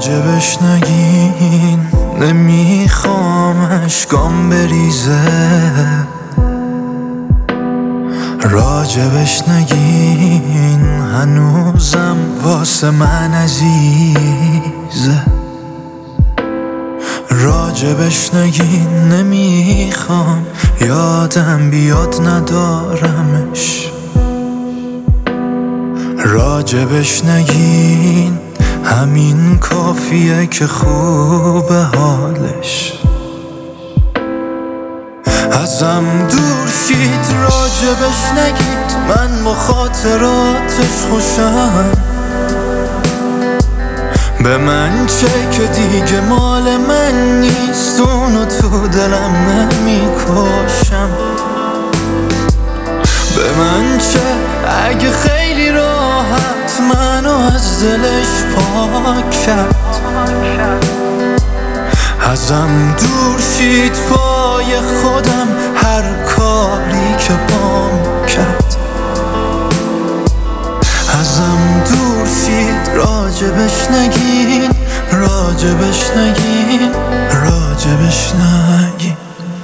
راجبش نگین، نمیخوام اشکام بریزه. راجبش نگین، هنوزم واسه من عزیزه. راجبش نگین، نمیخوام یادم بیاد ندارمش. راجبش نگین، همین کافیه که خوبه حالش. ازم دور شید، راجبش نگید، من با خاطراتش خوشم. به من چه که دیگه مال من نیست، اونو تو دلم نمیکشم. به من چه اگه خیلی راحت منو از دلش پاک کرد. ازم دور شید پای خودم، هر کاری که بام کرد. ازم دور شید، راجبش نگین، راجبش نگین، راجبش نگین.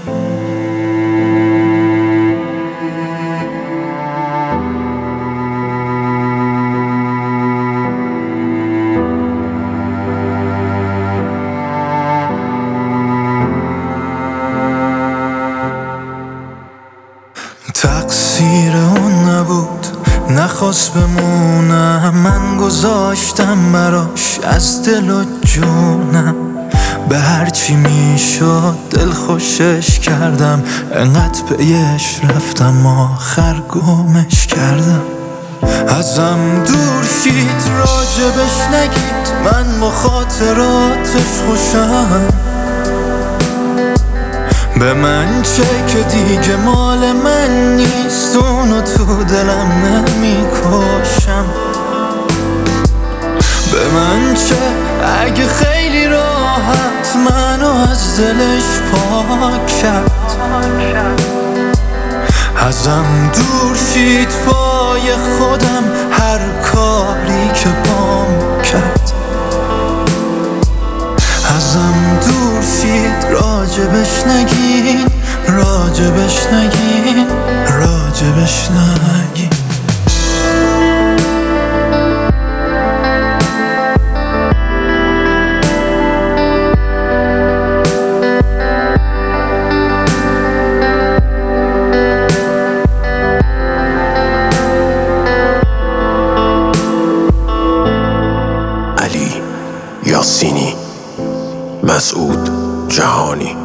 تقصیر اون نبود، نخواست بمونم، من گذاشتم براش از دل و جونم. به هرچی میشد دل خوشش کردم، انقدر پیش رفتم آخر گمش کردم. ازم دور شید، راجبش نگید، من با خاطراتش خوشم. به من چه که دیگه مال من نیست، اونو تو دلم نمیکشم. به من چه اگه خیلی راحت منو از دلش پاک کرد. ازم دور شید پای خودم، هر کاری که بام کرد. ازم دور شید، راجبش نگین، راجبش نگین، راجبش نگین. علی یاسینی، مسعود جهانی.